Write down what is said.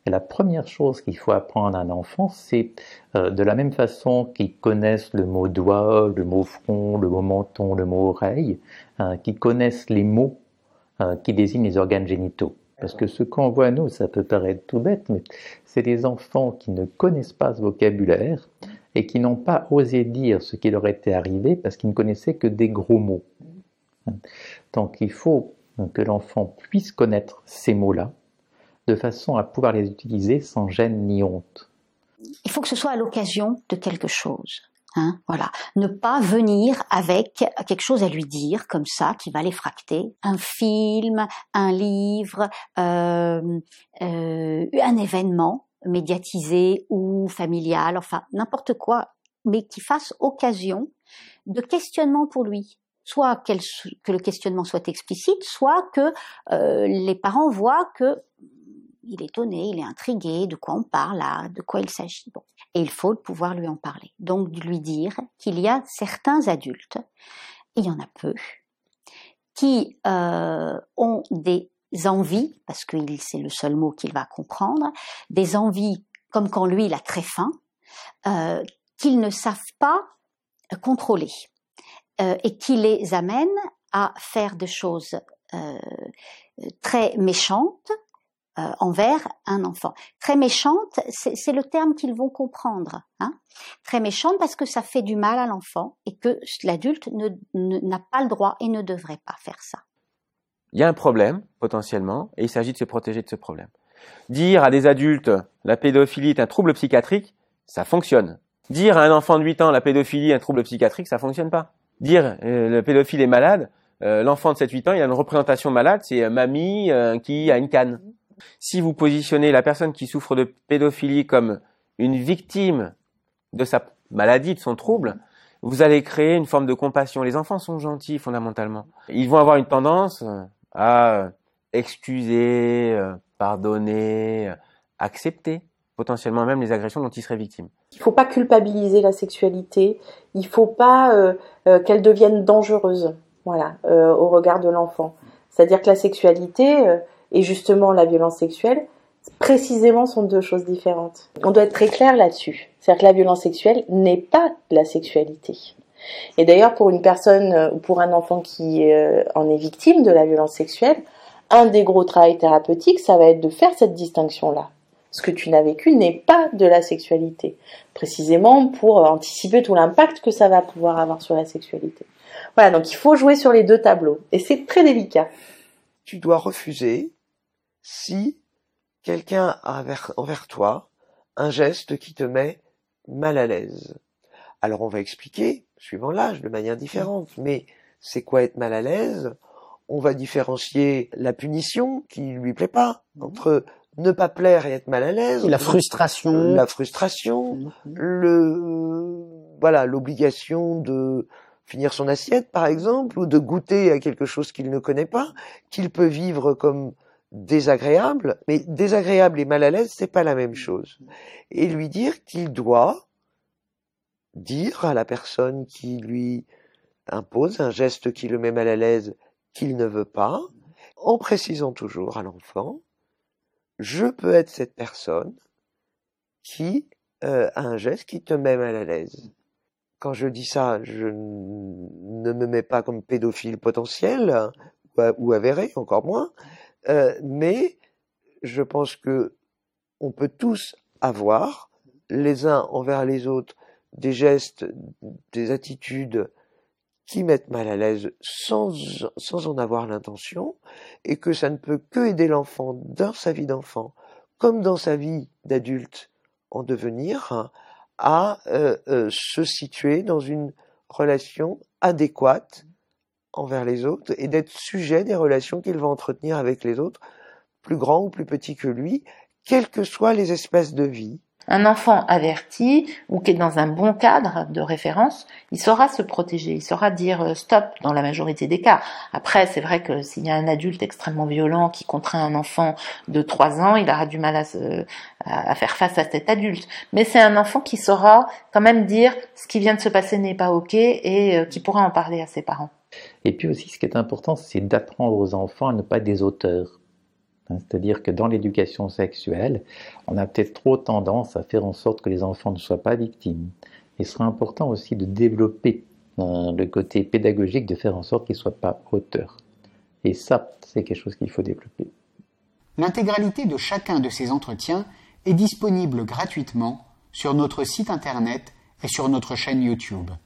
Et la première chose qu'il faut apprendre à un enfant, c'est de la même façon qu'ils connaissent le mot doigt, le mot front, le mot menton, le mot oreille, qu'ils connaissent les mots qui désignent les organes génitaux. Parce que ce qu'on voit nous, ça peut paraître tout bête, mais c'est des enfants qui ne connaissent pas ce vocabulaire et qui n'ont pas osé dire ce qui leur était arrivé parce qu'ils ne connaissaient que des gros mots. Donc il faut que l'enfant puisse connaître ces mots-là, de façon à pouvoir les utiliser sans gêne ni honte. Il faut que ce soit à l'occasion de quelque chose. Voilà. Ne pas venir avec quelque chose à lui dire comme ça qui va l'effracter. Un film, un livre, un événement médiatisé ou familial, enfin n'importe quoi, mais qui fasse occasion de questionnement pour lui. Soit que le questionnement soit explicite, soit que les parents voient que il est étonné, il est intrigué, de quoi on parle là, de quoi il s'agit. Bon. Et il faut pouvoir lui en parler. Donc lui dire qu'il y a certains adultes, et il y en a peu, qui ont des envies, parce que c'est le seul mot qu'il va comprendre, des envies comme quand lui il a très faim, qu'ils ne savent pas contrôler, et qui les amènent à faire des choses très méchantes, envers un enfant. Très méchante, c'est le terme qu'ils vont comprendre. Très méchante parce que ça fait du mal à l'enfant et que l'adulte n'a pas le droit et ne devrait pas faire ça. Il y a un problème, potentiellement, et il s'agit de se protéger de ce problème. Dire à des adultes la pédophilie est un trouble psychiatrique, ça fonctionne. Dire à un enfant de 8 ans la pédophilie est un trouble psychiatrique, ça fonctionne pas. Dire le pédophile est malade, l'enfant de 7-8 ans, il a une représentation malade, c'est mamie qui a une canne. Si vous positionnez la personne qui souffre de pédophilie comme une victime de sa maladie, de son trouble, vous allez créer une forme de compassion. Les enfants sont gentils fondamentalement. Ils vont avoir une tendance à excuser, pardonner, accepter potentiellement même les agressions dont ils seraient victimes. Il ne faut pas culpabiliser la sexualité, il ne faut pas qu'elle devienne dangereuse, au regard de l'enfant. C'est-à-dire que la sexualité et justement la violence sexuelle, précisément, sont deux choses différentes. On doit être très clair là-dessus. C'est-à-dire que la violence sexuelle n'est pas de la sexualité. Et d'ailleurs, pour une personne ou pour un enfant qui en est victime de la violence sexuelle, un des gros travaux thérapeutiques, ça va être de faire cette distinction-là. Ce que tu n'as vécu n'est pas de la sexualité. Précisément pour anticiper tout l'impact que ça va pouvoir avoir sur la sexualité. Voilà, donc il faut jouer sur les deux tableaux. Et c'est très délicat. Tu dois refuser si quelqu'un a envers toi un geste qui te met mal à l'aise. Alors on va expliquer, suivant l'âge, de manière différente, mais c'est quoi être mal à l'aise? On va différencier la punition qui lui plaît pas, entre ne pas plaire et être mal à l'aise. La frustration. La frustration, l'obligation de finir son assiette, par exemple, ou de goûter à quelque chose qu'il ne connaît pas, qu'il peut vivre comme désagréable, mais désagréable et mal à l'aise, c'est pas la même chose. Et lui dire qu'il doit dire à la personne qui lui impose un geste qui le met mal à l'aise qu'il ne veut pas, en précisant toujours à l'enfant, je peux être cette personne qui a un geste qui te met mal à l'aise. Quand je dis ça, je ne me mets pas comme pédophile potentiel ou avéré, encore moins, mais je pense que on peut tous avoir, les uns envers les autres, des gestes, des attitudes qui mettent mal à l'aise sans en avoir l'intention, et que ça ne peut que aider l'enfant dans sa vie d'enfant, comme dans sa vie d'adulte en devenir, à se situer dans une relation adéquate envers les autres et d'être sujet des relations qu'il va entretenir avec les autres, plus grands ou plus petits que lui, quelles que soient les espèces de vie. Un enfant averti ou qui est dans un bon cadre de référence, il saura se protéger, il saura dire stop dans la majorité des cas. Après, c'est vrai que s'il y a un adulte extrêmement violent qui contraint un enfant de 3 ans, il aura du mal à faire face à cet adulte. Mais c'est un enfant qui saura quand même dire ce qui vient de se passer n'est pas ok et qui pourra en parler à ses parents. Et puis aussi, ce qui est important, c'est d'apprendre aux enfants à ne pas être des auteurs. C'est-à-dire que dans l'éducation sexuelle, on a peut-être trop tendance à faire en sorte que les enfants ne soient pas victimes. Il sera important aussi de développer le côté pédagogique, de faire en sorte qu'ils ne soient pas auteurs. Et ça, c'est quelque chose qu'il faut développer. L'intégralité de chacun de ces entretiens est disponible gratuitement sur notre site internet et sur notre chaîne YouTube.